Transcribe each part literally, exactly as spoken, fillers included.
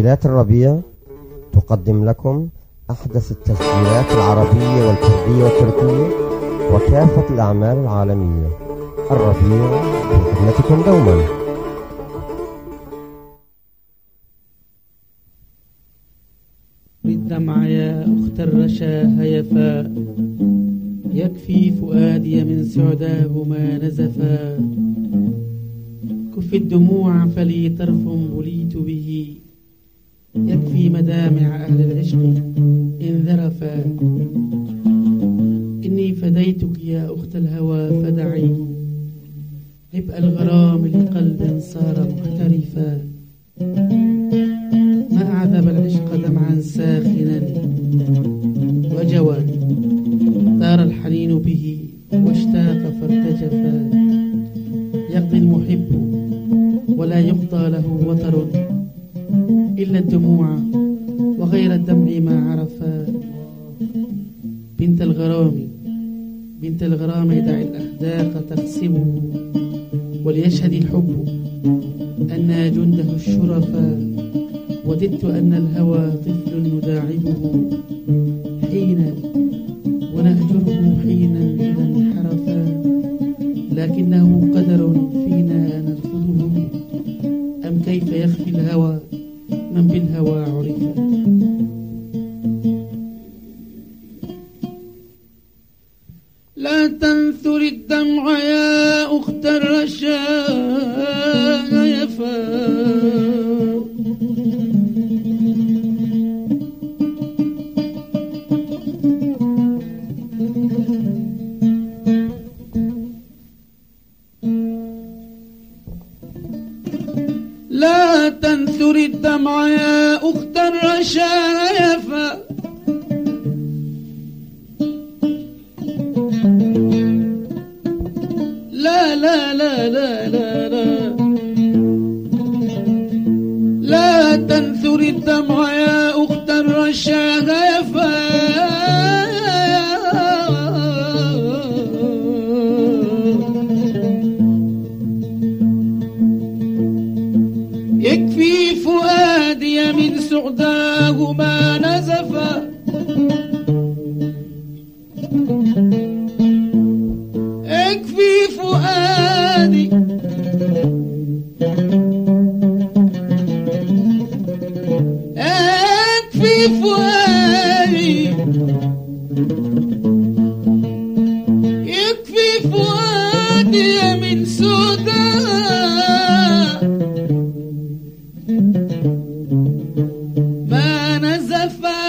تسجيلات الربيع تقدم لكم أحدث التسجيلات العربية والكردية والتركية وكافة الأعمال العالمية. الربيع في خدمتكم دوما. بالدمع يا أخت الرشا هيفا، يكفي فؤادي من سعداه ما نزفا. كف الدموع فلي طرف بليت به، يكفي مدامع أهل العشق إن ذرفا. إني فديتك يا أخت الهوى فدعي، عبء الغرام لقلب صار محترفا. ما أعذب العشق دمعا ساخنا وجوى، دار الحنين به واشتاق فارتجفا. يقضي المحب ولا يقضى له وطر، إلا الدموع وغير الدمع ما عرفا. بنت الغرام بنت الغرام دع الأحداق تقسمه، وليشهد الحب أن جنده الشرفا. وددت أن الهوى طفل نداعبه حينا، ونهجره حينا إذا انحرفا. لكنه قدر فينا نرفضه، أم كيف يخفي الهوى من بالهوى عرفا. لا تنثر الدمع يا أخت الرشايفا، لا تنثر الدمع يا أخت الرشايفا. لا لا لا لا لا لا لا تنثر الدمع يا أخت الرشايفا. يكفي فؤادي من سعداه ما نزفا. يكفي فؤادي يكفي فؤادي يكفي فؤادي من سعداه ما نزفا.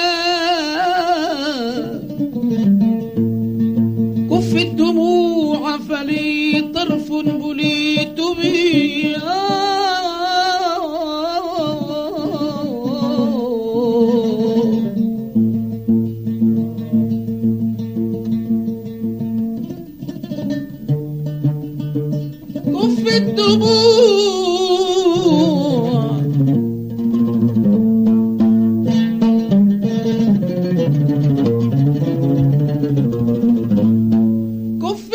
كف الدموع فلي طرف بليت به. كف الدموع كف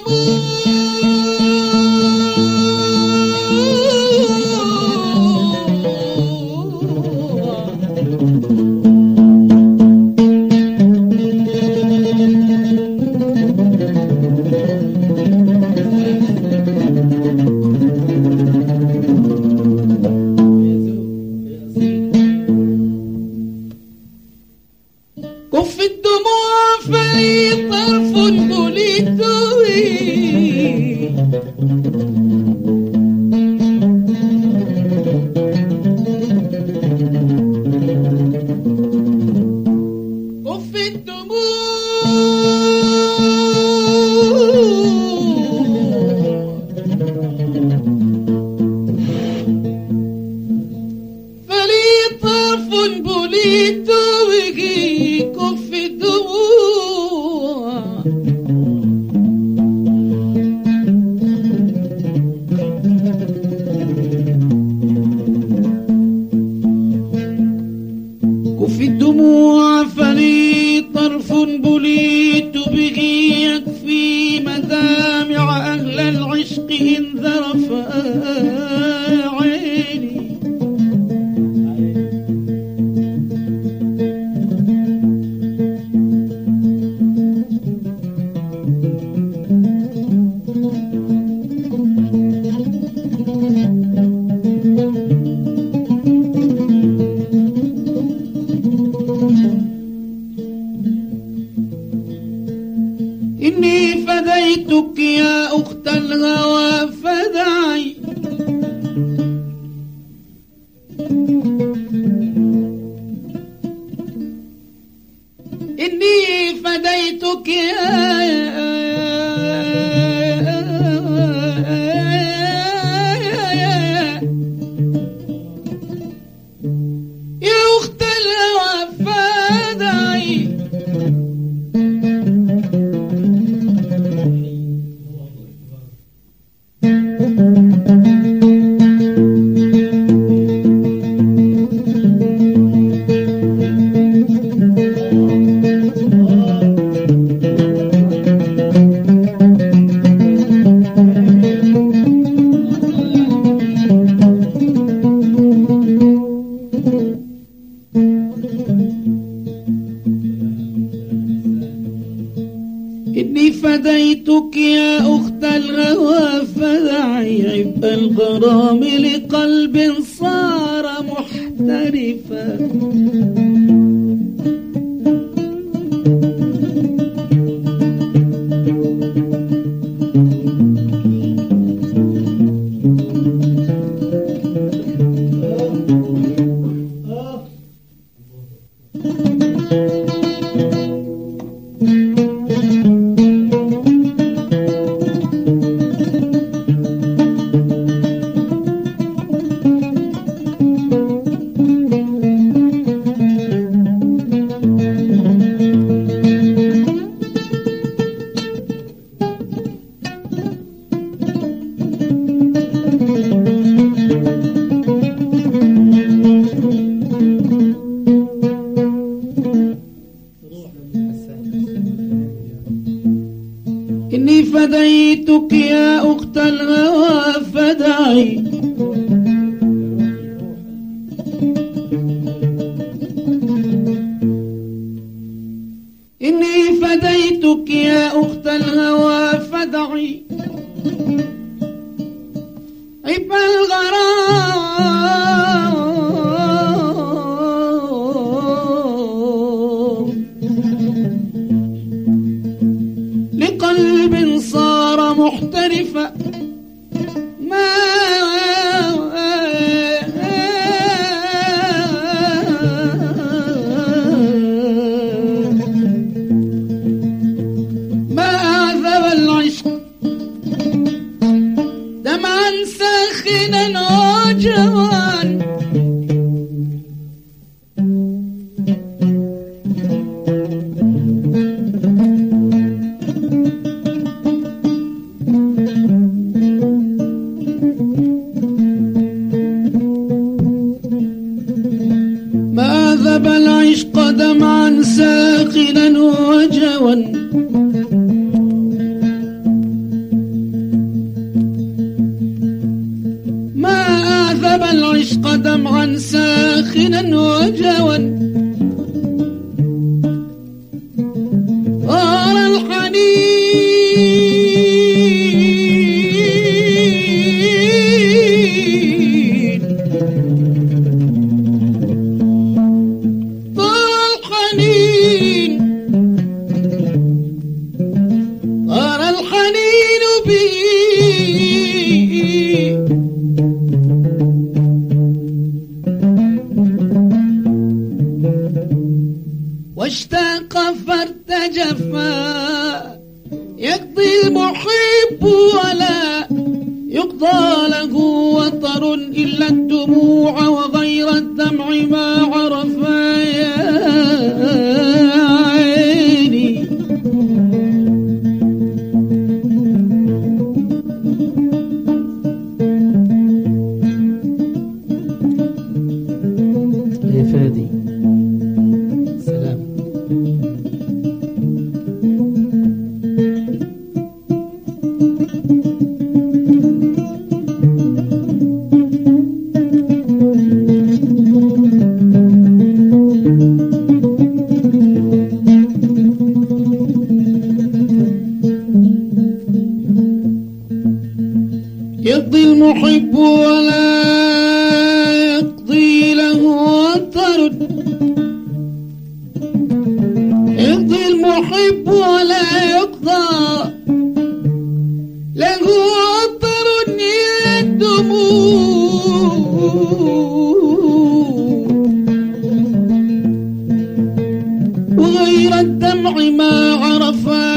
كف الدموع فلي طرف بليت به. كف الدموع فلي طرف بليت به. كف الدموع كف الدموع فلي طرف بليت به. يكفي مدامع أهل العشق إن ذرفا عيني. إني فديتك يا يا أخت الهوى فدعي إني فديتك يا أخت الهوى فدعي عبء الغرام لقلب صار محترفا إني فديتك يا أخت الهوى فدعي إني فديتك يا أخت الهوى فدعي عب الغرام لقلب صار محترفا ما ما أعذب العشق دمعا ساخنا وجوان ما ذب العشق دمعا ساخنا وجوا ما أعذب العشق دمعا ساخنا وجوا طار الحنين طار الحنين طار الحنين بي واشتاق فارتجفا يقضي المحب ولا يقضى له وطر إلا الدموع وغير الدمع ما عرفا يا عيني يا فادي سلام يقضي المحب ولا يقضي له وطر يقضي المحب ولا يقضى له وطر إلا الدموع وغير الدمع ما عرفا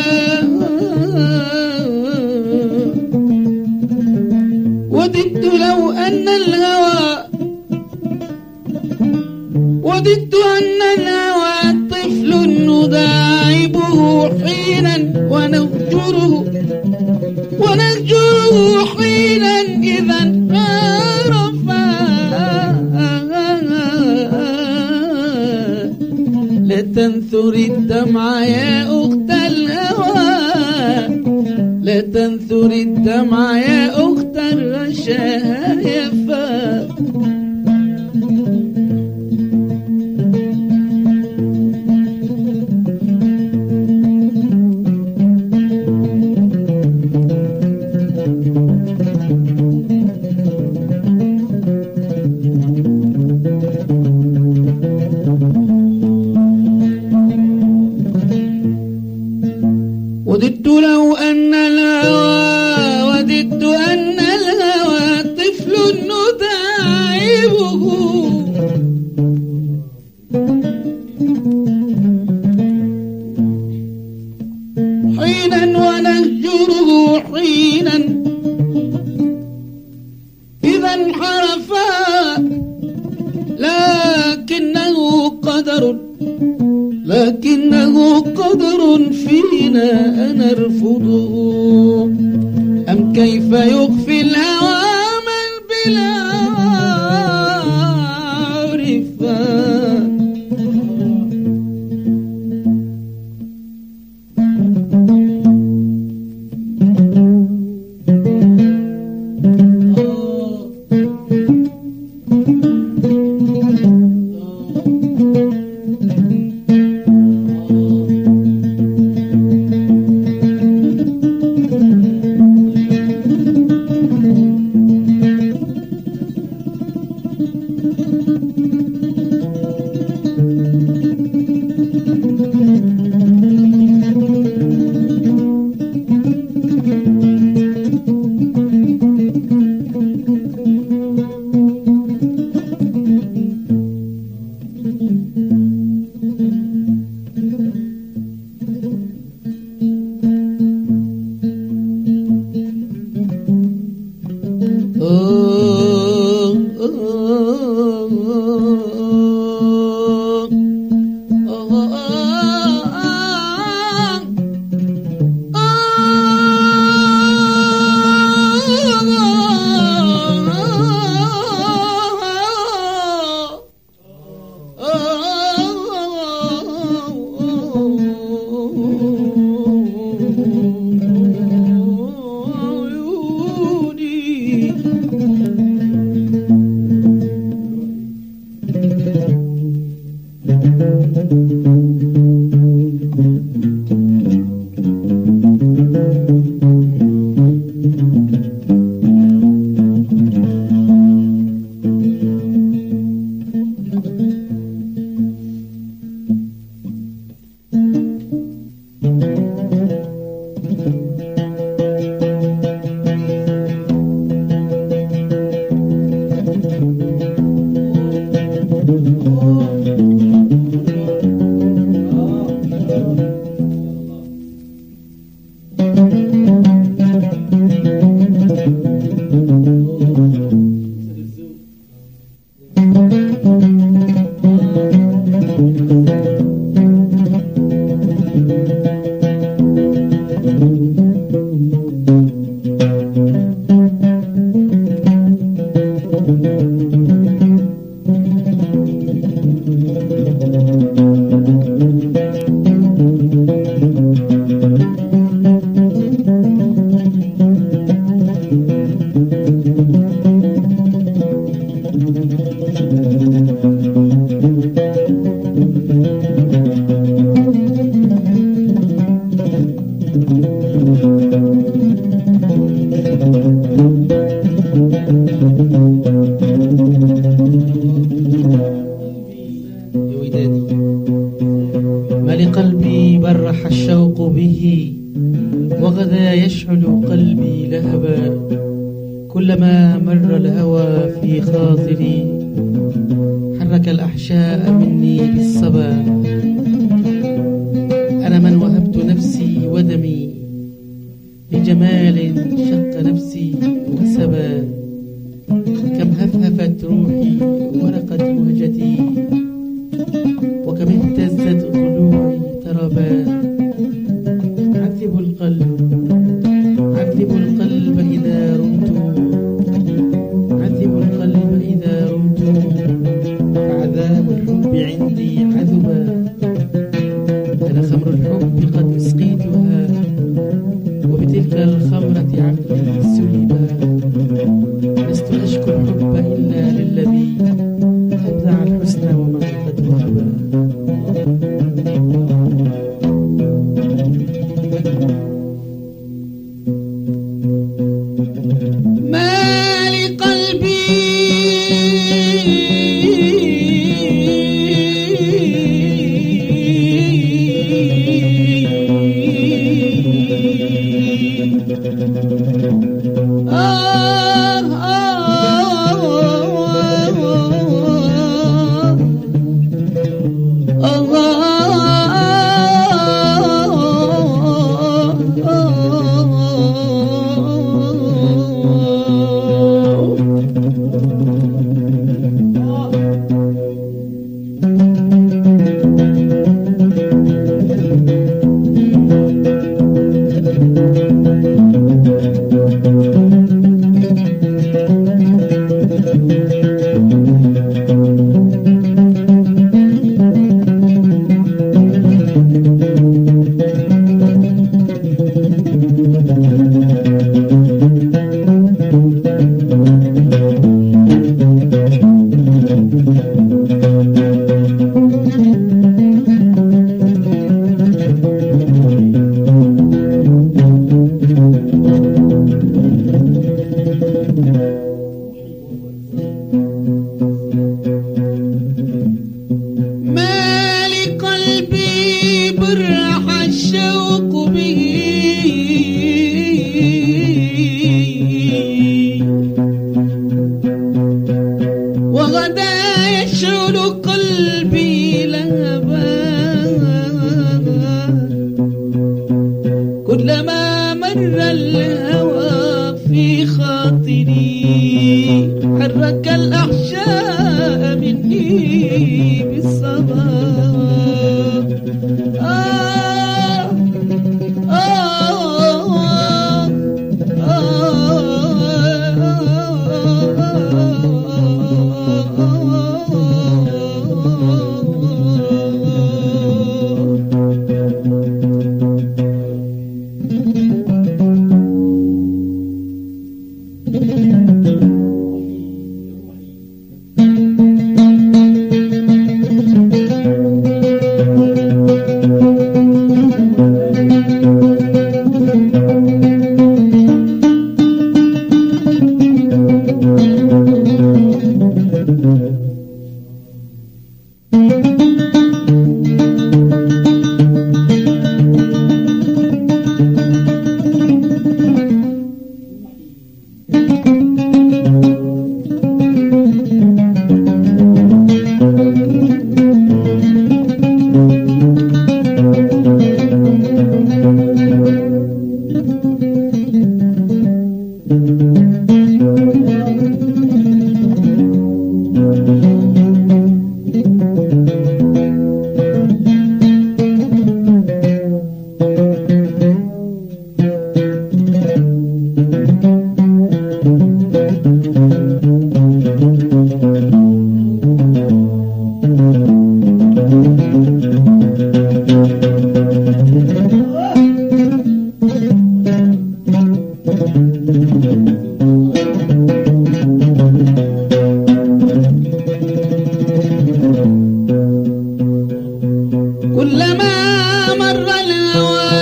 وددت لو أن الهوى وددت أن الهوى طفل نداعبه حينا ونهجره ونهجره حينا إذا عرفا لا تنثر الدمع يا أخت الهوى لا تنثر الدمع يا أخت الرشايفة وددت لو أن الهوى وددت أن الهوى طفل نداعبه حينا ونهجره حينا إذا انحرفا لكنه قدر لكنه قدر فينا نرفضه أم كيف يخفي الهوى من بلا عرفا قلبي برح الشوق به وغدا يشعل قلبي لهبا كلما مر الهوى في خاطري حرك الأحشاء مني بالصبا جمال شق نفسي وسبى، كم هفهفت روحي ورقت مهجتي، وكم اهتزت ضلوعي تربا. عذبوا القلب عذبوا القلب إذا رمت، عذبوا القلب إذا رمت، فعذاب الحب عندي عذبا. أنا خمر الحب قد أسقيتها، وبتلك الخمرة عقلي سلبا. لست أشكو الحب إلا للذي أبدع الحسن ومن قد وهبا. كلما مر الهوى في خاطري حرك الأحشاء مني بالصبا. آه آه كلما مر الهوى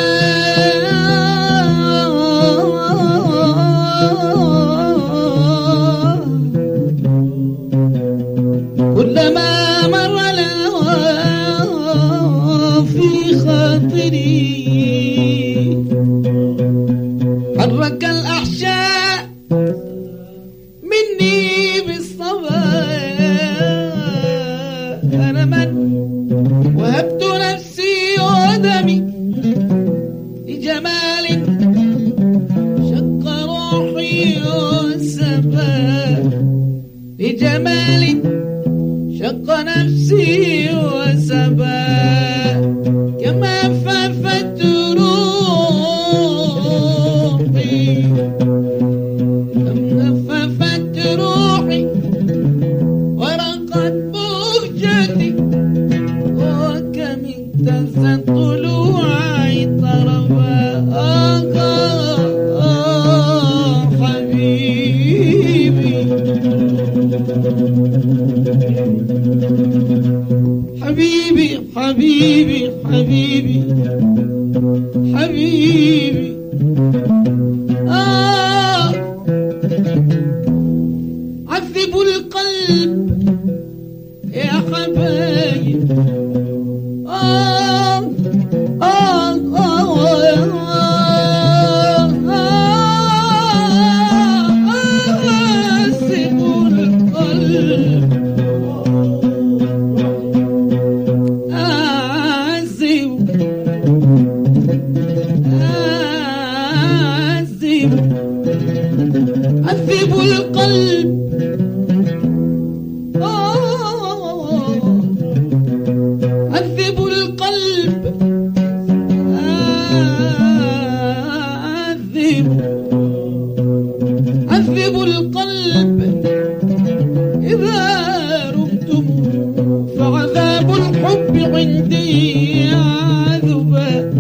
كلما مر الهوى في خاطري حرك الأحشاء مني بالصبا. أنا من وهبت نفسي ودمي لجمال نفسي وسبا كما ففت روحي كما ففت روحي ورقت بهجتي وكم اهتزت طلوعي طرفا آه آه حبيبي حبيبي حبيبي حبيبي حبيبي آه عذبوا القلب يا حبايب آه آه آه عذبوا القلب عذبوا القلب آه عذبوا القلب عذبوا عذبوا القلب إذا رمتم فعذاب الحب عندي عذبا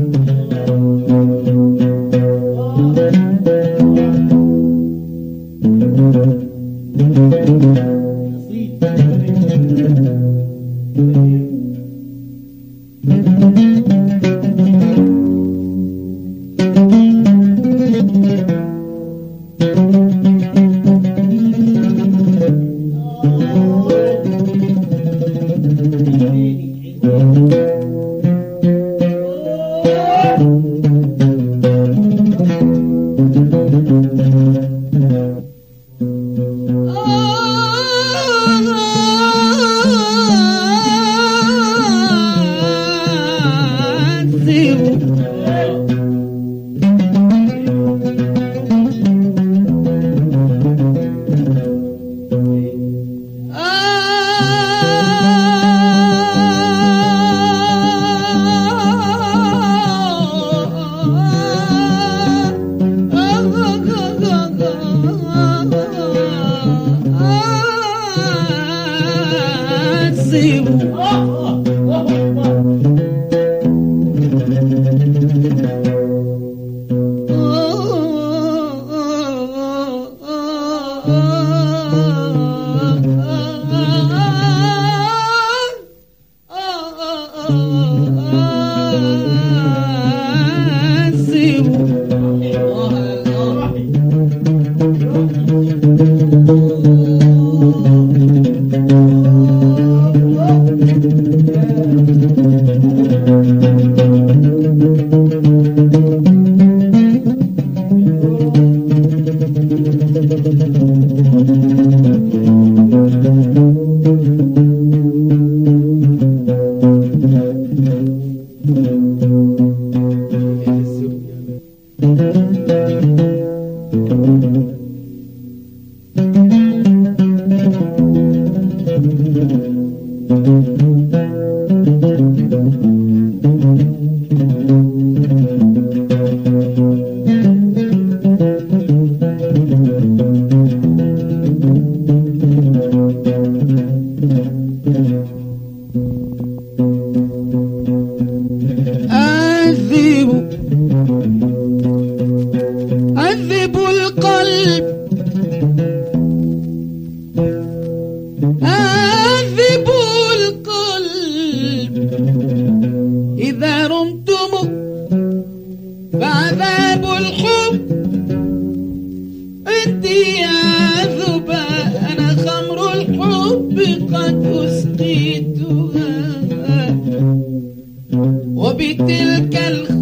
وبتلك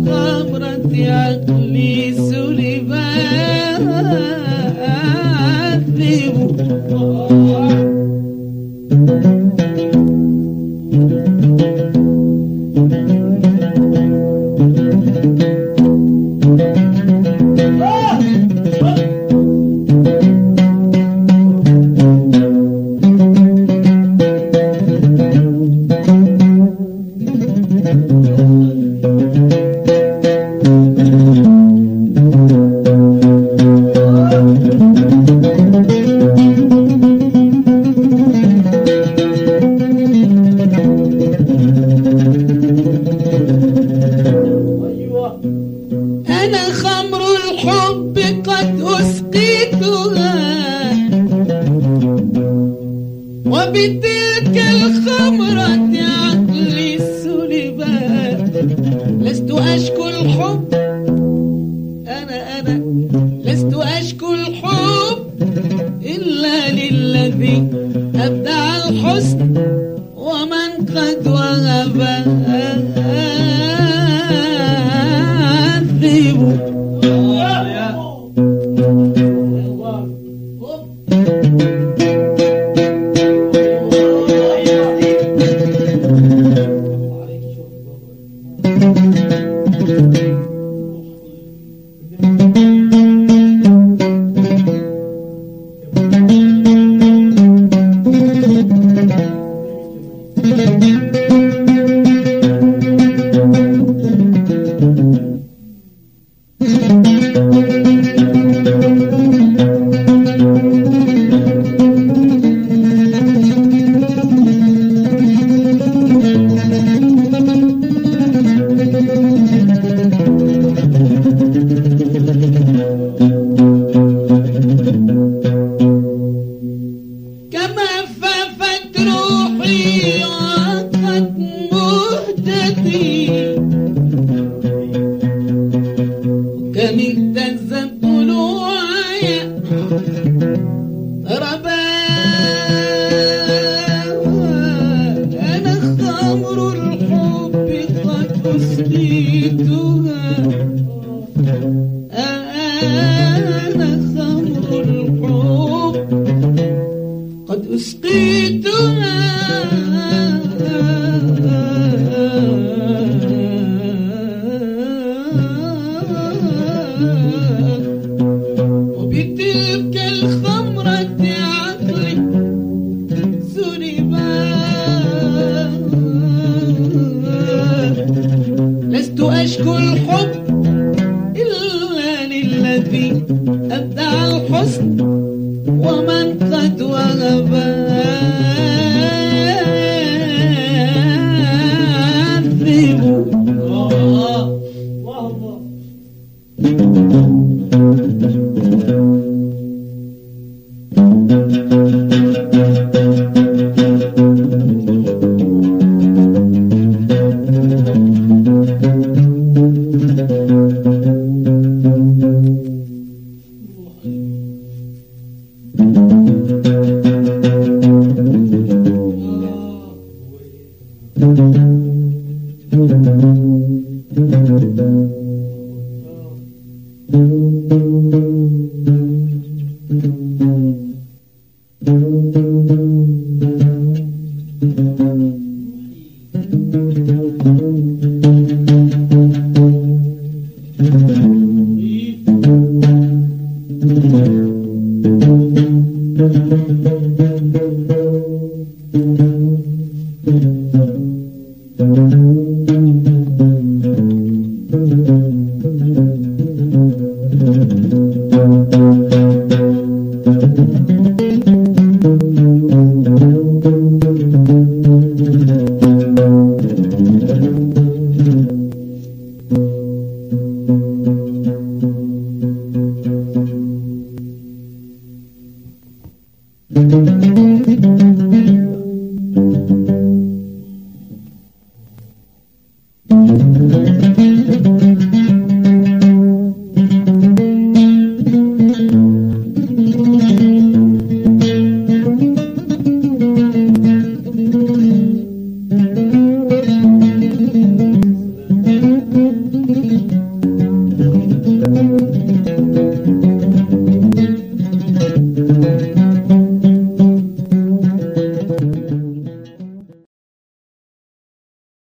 الخمرة عقلي سلبا وبتلك الخمرة عقلي سلبا لست أشكو الحب أنا أنا لست أشكو الحب إلا للذي أبدع الحسن ومن قد وهب الذئب Thank you.